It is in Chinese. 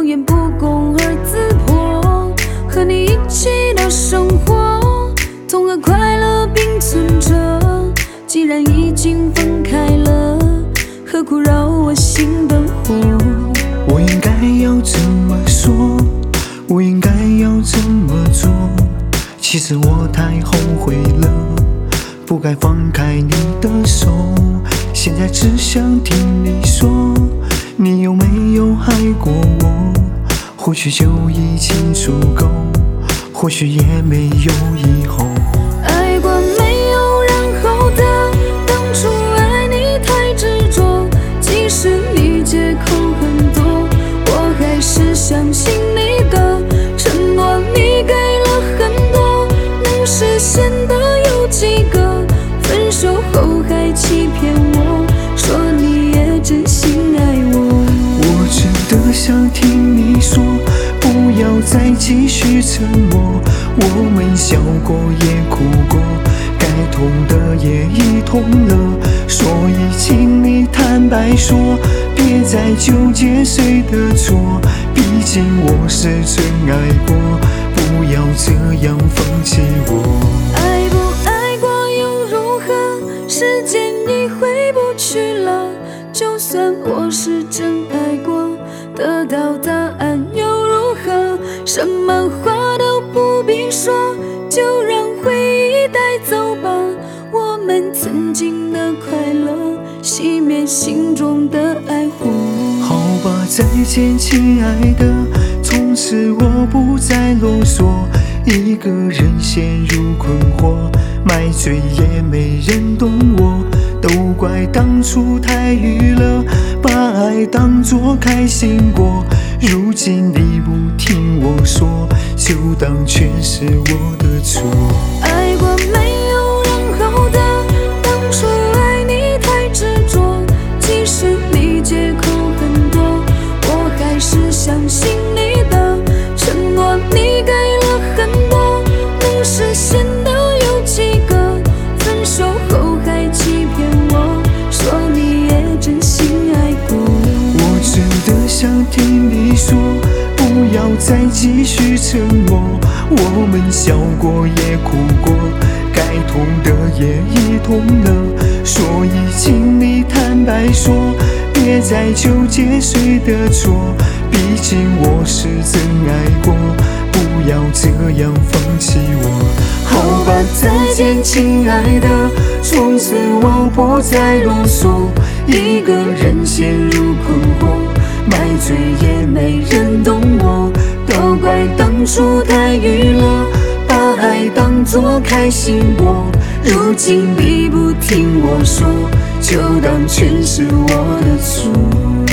言不公而自破，和你一起的生活，痛和快乐并存着。既然已经分开了，何苦扰我心的火？ 我应该要怎么说？我应该要怎么做？其实我太后悔了，不该放开你的手。现在只想听你说，你有没有爱过我？或许就已经足够，或许也没有以后。 爱过没有然后的，当初爱你太执着，即使你借口很多，我还是相信你的承诺。你给了很多，能实现的有几个？分手后还欺骗我，说你也真心爱我。 我真的想听你说，不要再继续沉默。我们笑过也哭过，该痛的也已痛了，所以请你坦白说，别再纠结谁的错，毕竟我是真爱过，不要这样放弃我。 爱不爱过又如何？时间已回不去了，就算我是真爱过，得到答案又如何？什么话都不必说，就让回忆带走吧。我们曾经的快乐，熄灭心中的爱火。 好吧，再见亲爱的，从此我不再啰嗦，一个人陷入困惑，买醉也没人懂我，都怪当初太愚了，把爱当作开心果，如今你不听我说，就当全是我的错。 爱过没有然后的，当初爱你太执着，即使你借口很多，我还是相信你的承诺。你给了很多，能实现的有几个？分手后还欺骗我，说你也真心爱过。 我真的想听你说，不要再继续沉默。我们笑过也哭过，该痛的也已痛了，所以请你坦白说，别再纠结谁的错，毕竟我是真爱过，不要这样放弃我。好吧，再见亲爱的，从此我不再啰嗦，一个人陷入困惑，买醉也没人懂我，都怪当初太愚了，把爱当作开心果，如今你不听我说，就当全是我的错。